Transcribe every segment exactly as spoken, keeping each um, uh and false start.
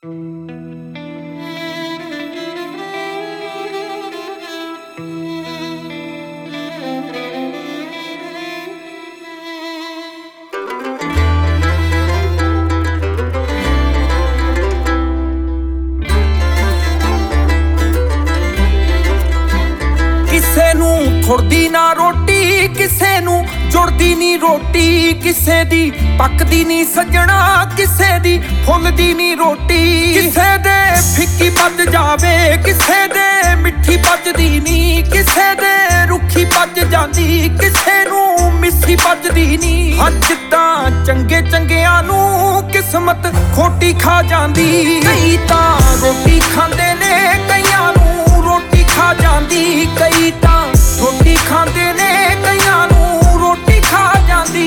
थुड़दी ना रोटी किसे नू जुड़दी नी रोटी किसे दी पकदी नी सजना किसे दी फुलदी नी रोटी किसे दे फिक्की पच जावे किसे दे मिठी पचदी नी किसे दे रुखी पच जांदी किसे नू मिस्सी पचदी नी जिद्दां चंगे चंगियां नू किस्मत खोटी खा जांदी कई तां रोटी खांदे ने कईयां नू रोटी खा जांदी कई तां रोटी खांदे ने कईयां नू रोटी खा जांदी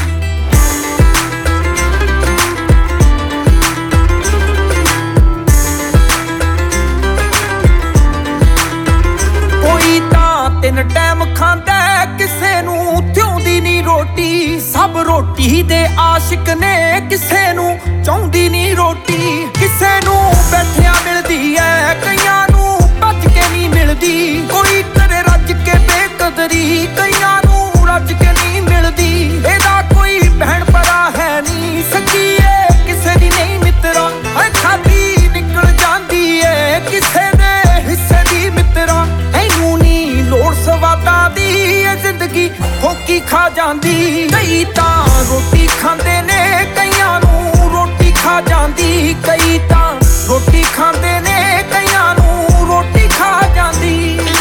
कोई तां तीन टाइम खांदा किसे नू थिउंदी नी रोटी सब रोटी दे आशिक ने किसे नू चाहुंदी नी रोटी किसे नू बैठिया मिलदी ऐ कईयां नू भज के नी मिलदी कोई करे रज के बेकदरी कईयां नू रज के नी मिलदी एदा कोई भैण भरा है नी सच्ची ए किसे दी नहीं मित्रा है खादी निकल जांदी ए किसे दे हिस्से दी मित्रा ऐनू नी लोड़ सवादा दी ए जिंदगी होकी खा जांदी कई तां रोटी खांदे ने कईयां नू रोटी खा जांदी कई तां रोटी खांदे ने कईयां नू रोटी खा जांदी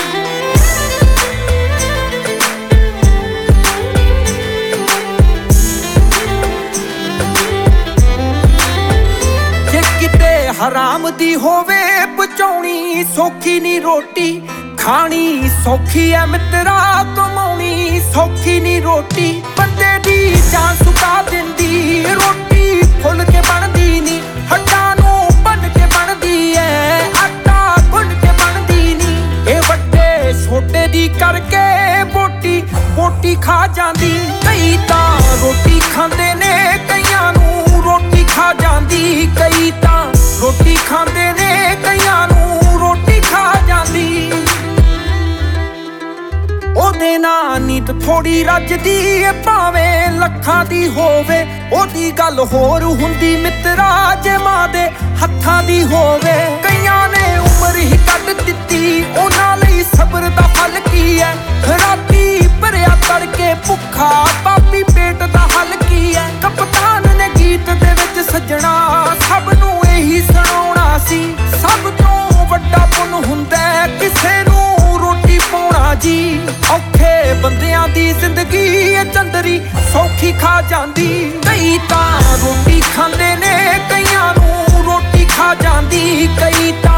जे किते हराम दी होवे बचाउणी सौखी नी रोटी खानी सौखी है मित्रा कमाउणी सौखी नी रोटी बंदे दी जान सुका दिंदी रोटी फुल के बनदी नी हड्डां नू बन के बनदी ऐ आटा गुन के बनदी नी ए वड्डे छोटे दी करके बोटी बोटी खा जांदी कई तां रोटी खांदे ने कईयां नू रोटी खा जांदी कई तां रोटी खांदे ने कईयां नू रोटी खा जांदी ओदे नाल नीत थोड़ी रजदी ए भावें लखां दी होवे ओदी गल होर हुंदी मित्रा जे मां दे हत्थां दी होवे कईयां ने उम्र ही कट दित्ती उन्हां लई सबर दा फल की है राती भरिया तड़के भुखा पापी पेट दा हल की है कप्तान ने गीत दे विच सजना सब नू एही सुणाउणा सी सब तों वड्डा पुन हुंदा किसे नू रोटी पाउणा जी औखे बंदियां दी जिंदगी ए चंदरी सौखी खा जांदी कई तां रोटी खांदे ने कईयां नू रोटी खा जांदी कई तां